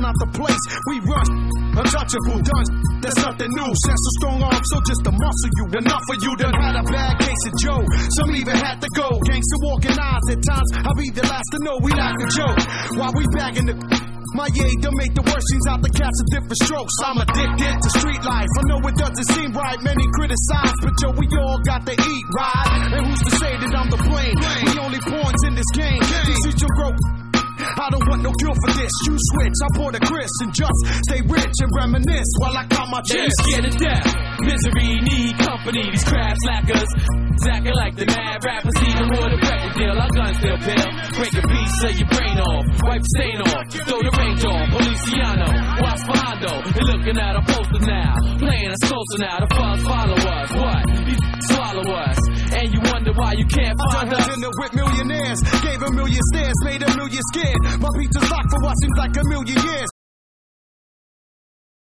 out the place. We run, untouchable, done. That's nothing new. Sense of strong arms, so just to muscle you. Enough of you done had a bad case of Joe. Some even had to go. Gangsta walking eyes at times. I'll be the last to know we like a joke. While we bagging the my yay don't make the worst things out the cats of different strokes. I'm addicted to street life. I know it doesn't seem right. Many criticize, but yo, we all got to eat, right? And who's to say that I'm the blame? We only pawns in this game. This is your rope. I don't want no cure for this. You switch, I pour the Chris and just stay rich and reminisce while I count my chips. They scared of death, misery, need company. These crab slackers, acting like the mad rappers. Even more the record deal, our guns still pill. Break a piece of your brain off, wipe the stain off, throw the range on. Policiano, watch behind though. They're looking at our posters now, playing us closer now. The fucks follow us, what? These swallow us, and you wonder why you can't find us. I dinner with millionaires, gave a million stares, made a million scared. My pizza's locked for what seems like a million years.